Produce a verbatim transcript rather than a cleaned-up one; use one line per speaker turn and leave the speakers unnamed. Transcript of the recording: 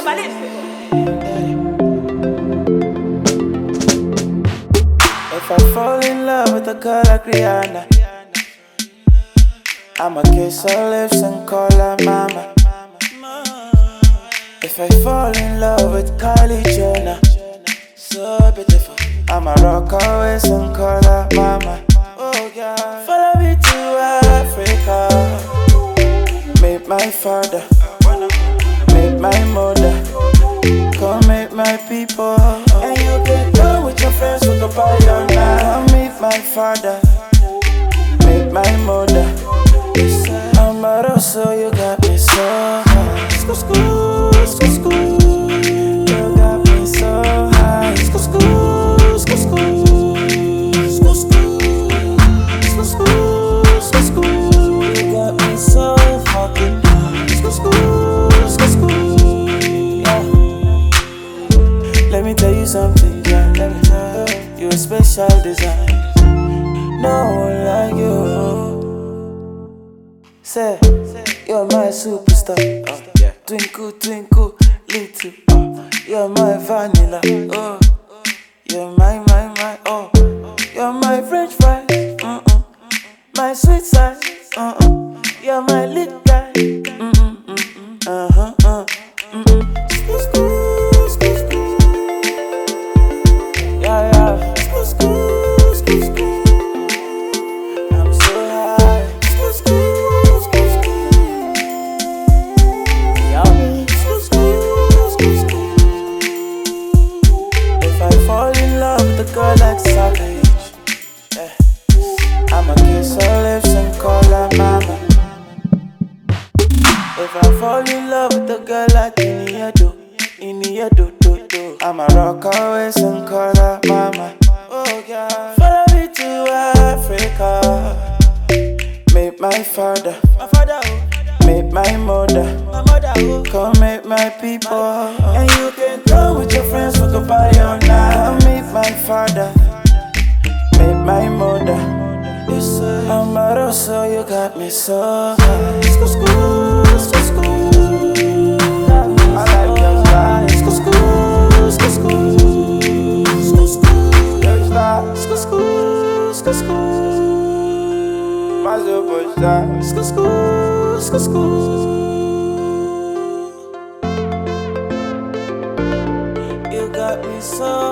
If I fall in love with a girl like Rihanna, I'ma kiss her lips and call her mama. If I fall in love with Kylie Jenner, so beautiful, I'ma rock her waist and call her mama. Oh God, follow me to Africa. Meet my father, meet my mother, come meet my people. And you can go with your friends, we can party all night. Come meet my father, meet my mother. I'm a so you got me so high. School, school, school, school. You got me so high. School, school, school, school. School, school, school, school, school, school. You got me so fucking high. School, school, school, school. Yeah. Let me tell you something, yeah. Let me tell you, you're a special design. No one like you. Say, you're my superstar. Uh, yeah. Twinkle, twinkle, little. Uh, you're my vanilla. Oh, you're my, my, my. Oh, you're my French fry. Mm-mm. My sweet side. Uh-uh. You're my little guy. Mm-mm, mm-mm. Uh-huh, uh. Mm-mm. School, school, school, school. Yeah, yeah. School, school, school, school. I'm so high. School, school. If I fall in love with a girl like Savage, yeah, I'ma kiss her lips and call her mama. If I fall in love with a girl like Iniedo, Iniedo, do, do, I'ma rock her waist and call her mama. Oh God, follow me to Africa. Meet my father, my father, meet my mother, my mother, come meet my people. And you can come with your friends, we can party all night. Come meet my father, meet my mother. I'm a so you got me so high. School, school, school, school. I like your style. School, school, school, school. School, school, your style. School, school, school, school. My superstar. School, school, school, school. You got me so